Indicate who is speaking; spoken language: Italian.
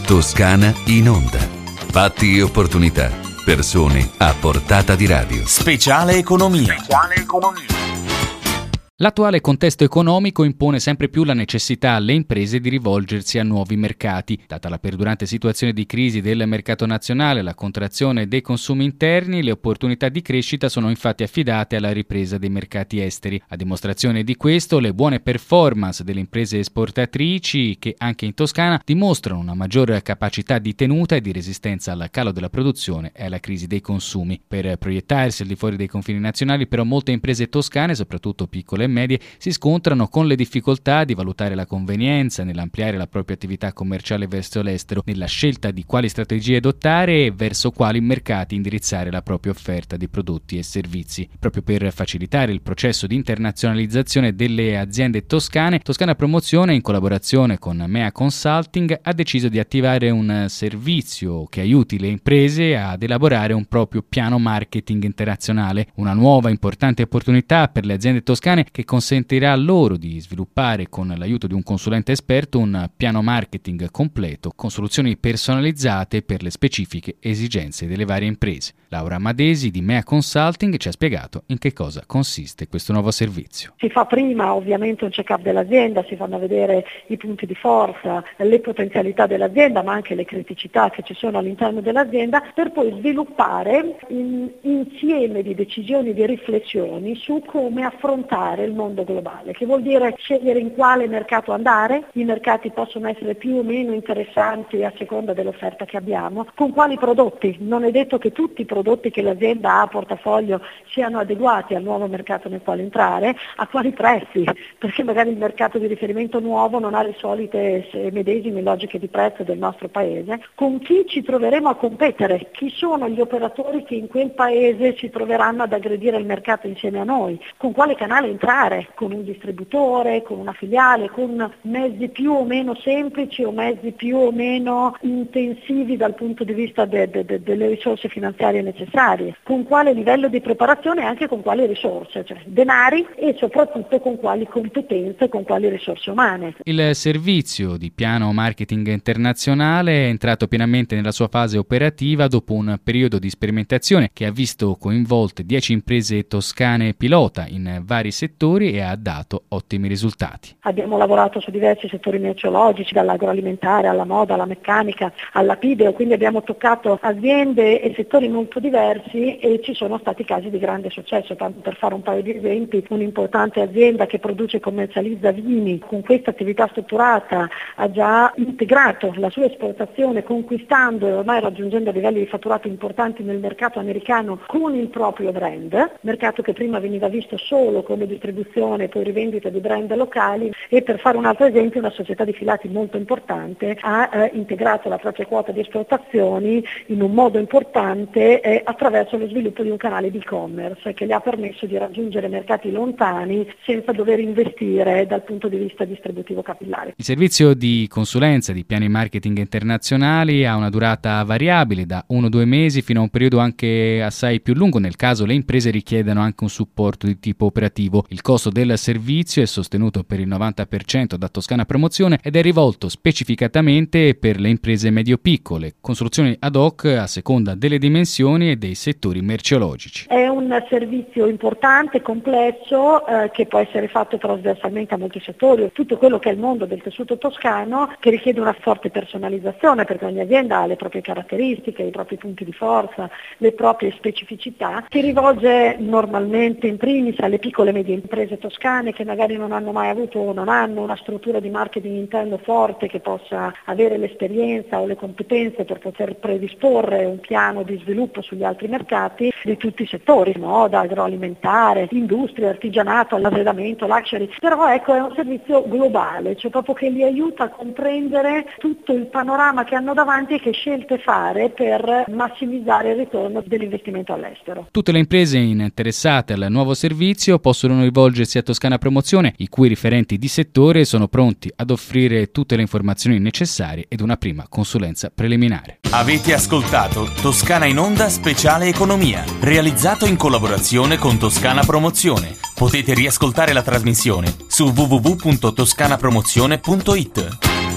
Speaker 1: Toscana in onda. Fatti e opportunità. Persone a portata di radio.
Speaker 2: Speciale economia.
Speaker 3: L'attuale contesto economico impone sempre più la necessità alle imprese di rivolgersi a nuovi mercati. Data la perdurante situazione di crisi del mercato nazionale, la contrazione dei consumi interni, le opportunità di crescita sono infatti affidate alla ripresa dei mercati esteri. A dimostrazione di questo, le buone performance delle imprese esportatrici che anche in Toscana dimostrano una maggiore capacità di tenuta e di resistenza al calo della produzione e alla crisi dei consumi. Per proiettarsi al di fuori dei confini nazionali, però, molte imprese toscane, soprattutto piccole e medie, si scontrano con le difficoltà di valutare la convenienza nell'ampliare la propria attività commerciale verso l'estero, nella scelta di quali strategie adottare e verso quali mercati indirizzare la propria offerta di prodotti e servizi. Proprio per facilitare il processo di internazionalizzazione delle aziende toscane, Toscana Promozione, in collaborazione con Mea Consulting, ha deciso di attivare un servizio che aiuti le imprese ad elaborare un proprio piano marketing internazionale, una nuova importante opportunità per le aziende toscane che consentirà loro di sviluppare, con l'aiuto di un consulente esperto, un piano marketing completo con soluzioni personalizzate per le specifiche esigenze delle varie imprese. Laura Madesi di Mea Consulting ci ha spiegato in che cosa consiste questo nuovo servizio.
Speaker 4: Si fa prima ovviamente un check-up dell'azienda, si fanno vedere i punti di forza, le potenzialità dell'azienda, ma anche le criticità che ci sono all'interno dell'azienda, per poi sviluppare un insieme di decisioni e di riflessioni su come affrontare il mondo globale, che vuol dire scegliere in quale mercato andare. I mercati possono essere più o meno interessanti a seconda dell'offerta che abbiamo, con quali prodotti. Non è detto che tutti i prodotti che l'azienda ha a portafoglio siano adeguati al nuovo mercato nel quale entrare, a quali prezzi, perché magari il mercato di riferimento nuovo non ha le solite medesime logiche di prezzo del nostro paese, con chi ci troveremo a competere, chi sono gli operatori che in quel paese si troveranno ad aggredire il mercato insieme a noi, con quale canale entrare, con un distributore, con una filiale, con mezzi più o meno semplici o mezzi più o meno intensivi dal punto di vista delle risorse finanziarie necessarie, con quale livello di preparazione e anche con quali risorse, cioè denari, e soprattutto con quali competenze, con quali risorse umane.
Speaker 3: Il servizio di piano marketing internazionale è entrato pienamente nella sua fase operativa dopo un periodo di sperimentazione che ha visto coinvolte 10 imprese toscane pilota in vari settori e ha dato ottimi risultati.
Speaker 4: Abbiamo lavorato su diversi settori merceologici, dall'agroalimentare alla moda, alla meccanica, alla pideo, quindi abbiamo toccato aziende e settori molto diversi e ci sono stati casi di grande successo. Tanto per fare un paio di esempi, un'importante azienda che produce e commercializza vini, con questa attività strutturata ha già integrato la sua esportazione, conquistando e ormai raggiungendo livelli di fatturato importanti nel mercato americano con il proprio brand, mercato che prima veniva visto solo come distribuzione e poi rivendita di brand locali. E per fare un altro esempio, una società di filati molto importante ha integrato la propria quota di esportazioni in un modo importante attraverso lo sviluppo di un canale di e-commerce che le ha permesso di raggiungere mercati lontani senza dover investire dal punto di vista distributivo capillare.
Speaker 3: Il servizio di consulenza di piani marketing internazionali ha una durata variabile da 1-2 mesi fino a un periodo anche assai più lungo nel caso le imprese richiedano anche un supporto di tipo operativo. Il costo del servizio è sostenuto per il 90% da Toscana Promozione ed è rivolto specificatamente per le imprese medio-piccole, con soluzioni ad hoc a seconda delle dimensioni e dei settori merceologici.
Speaker 4: È un servizio importante, complesso, che può essere fatto trasversalmente a molti settori. Tutto quello che è il mondo del tessuto toscano, che richiede una forte personalizzazione, perché ogni azienda ha le proprie caratteristiche, i propri punti di forza, le proprie specificità. Si rivolge normalmente in primis alle piccole e medie imprese toscane che magari non hanno mai avuto o non hanno una struttura di marketing interno forte che possa avere l'esperienza o le competenze per poter predisporre un piano di sviluppo sugli altri mercati di tutti i settori, moda, agroalimentare, industria, artigianato, arredamento, luxury. Però ecco, è un servizio globale, cioè proprio che li aiuta a comprendere tutto il panorama che hanno davanti e che scelte fare per massimizzare il ritorno dell'investimento all'estero.
Speaker 3: Tutte le imprese interessate al nuovo servizio possono rivolgersi a Toscana Promozione, i cui riferenti di settore sono pronti ad offrire tutte le informazioni necessarie ed una prima consulenza preliminare.
Speaker 2: Avete ascoltato Toscana in Onda Speciale Economia, realizzato in collaborazione con Toscana Promozione. Potete riascoltare la trasmissione su www.toscanapromozione.it.